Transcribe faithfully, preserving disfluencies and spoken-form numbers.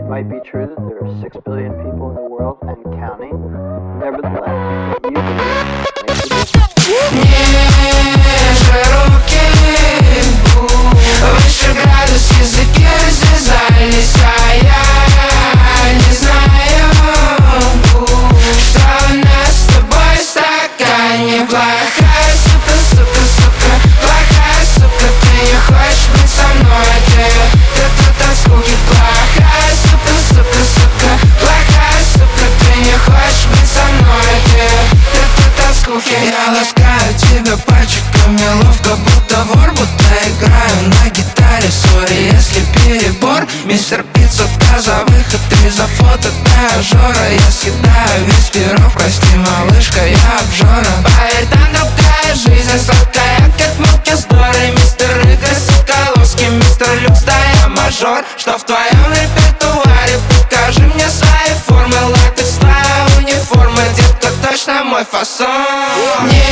It might be true that there are six billion people in the world and counting. Nevertheless, what you can do makes a difference. Выше градус, языки развязались, а я не знаю, что у нас с тобой в стакане. Плохая сука, сука, сука, плохая сука, ты не хочешь быть со мной, ты, ты тут от скуки. Плохая сука, сука, сука, плохая сука, ты не хочешь быть со мной, ты, ты тут от скуки. Я ласкаю тебя пальчиками ловко, будто вор, будто играю на гитаре. Сори, если перебор. Мистер Пицца, за выход, три за фото, да, Жора. Я съедаю весь пирог, прости, малышка, я обжора. Поверь, там другая жизнь, сладкая, как муки с Дорой. Мистер Игорь Соколовский, мистер Люкс, да, я мажор. Что в твоем репертуаре? Покажи мне свои формы. Латекс, твоя униформа, детка, точно мой фасон.